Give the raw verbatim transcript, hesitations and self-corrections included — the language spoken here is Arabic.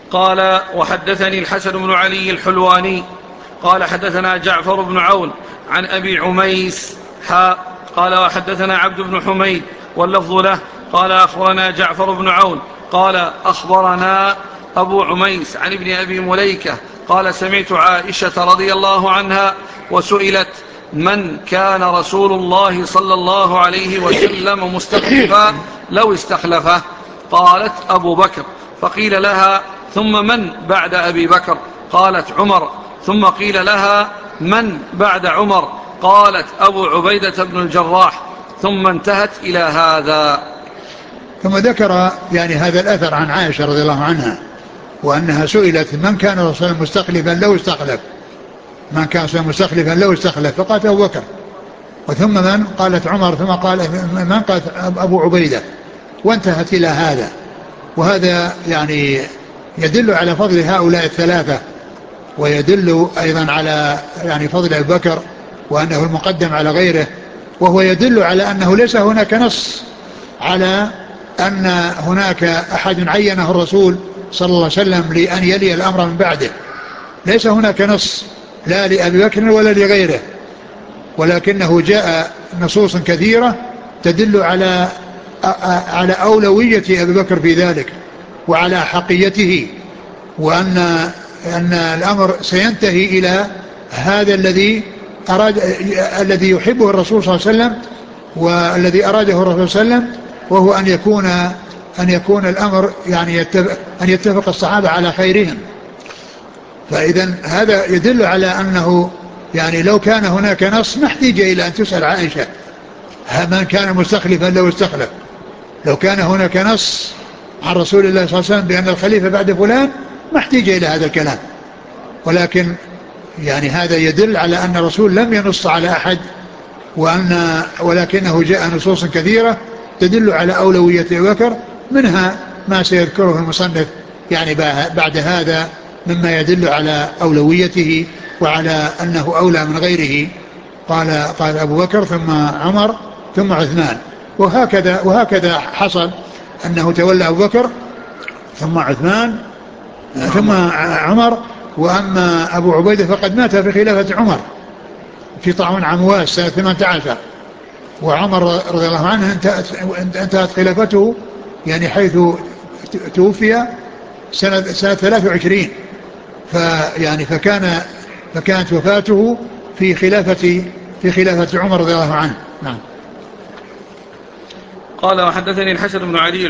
قال وحدثني الحسن بن علي الحلواني قال حدثنا جعفر بن عون عن أبي عميس حاء قال وحدثنا عبد بن حميد واللفظ له قال أخبرنا جعفر بن عون قال أخبرنا أبو عميس عن ابن أبي مليكة قال سمعت عائشة رضي الله عنها وسئلت من كان رسول الله صلى الله عليه وسلم مستخلفا لو استخلفه؟ قالت أبو بكر. فقيل لها ثم من بعد أبي بكر؟ قالت عمر. ثم قيل لها من بعد عمر؟ قالت أبو عبيدة بن الجراح. ثم انتهت إلى هذا. ثم ذكر يعني هذا الأثر عن عائشة رضي الله عنها وأنها سئلت من كان رسول مستخلفا لو استخلف من كان رسول مستخلفا لو استخلف فقالت أبو بكر. وثم من؟ قالت عمر. ثم قال من؟ قالت أبو عبيدة. وانتهت إلى هذا. وهذا يعني يدل على فضل هؤلاء الثلاثة ويدل أيضا على يعني فضل أبي بكر وأنه المقدم على غيره. وهو يدل على أنه ليس هناك نص على أن هناك أحد عينه الرسول صلى الله عليه وسلم لأن يلي الأمر من بعده. ليس هناك نص لا لأبي بكر ولا لغيره ولكنه جاء نصوص كثيرة تدل على على أولوية أبي بكر في ذلك وعلى حقيته وأن أن الأمر سينتهي إلى هذا الذي أراد الذي يحبه الرسول صلى الله عليه وسلم والذي أراده الرسول صلى الله عليه وسلم وهو أن يكون أن يكون الأمر يعني يتفق أن يتفق الصحابة على خيرهم. فإذا هذا يدل على أنه يعني لو كان هناك نص ما احتاج إلى أن تسأل عائشة من كان مستخلفا لو استخلف. لو كان هناك نص عن رسول الله صلى الله عليه وسلم بأن الخليفة بعد فلان ما احتاج إلى هذا الكلام. ولكن يعني هذا يدل على أن الرسول لم ينص على أحد وأن ولكنه جاء نصوص كثيرة تدل على أولوية أبي بكر منها ما سيذكره المصنف يعني بعد هذا مما يدل على أولويته وعلى أنه أولى من غيره. قال قال أبو بكر ثم عمر ثم عثمان. وهكذا وهكذا حصل أنه تولى أبو بكر ثم عثمان ثم عمر. وأما أبو عبيدة فقد مات في خلافة عمر في طاعون عمواس سنة ثمانية عشر وعمر رضي الله عنه انتهت خلافته يعني حيث توفي سنة, سنة ثلاث وعشرين. فيعني فكان فكانت وفاته في خلافة في خلافة عمر رضي الله عنه. نعم. قال وحدثني الحسن بن علي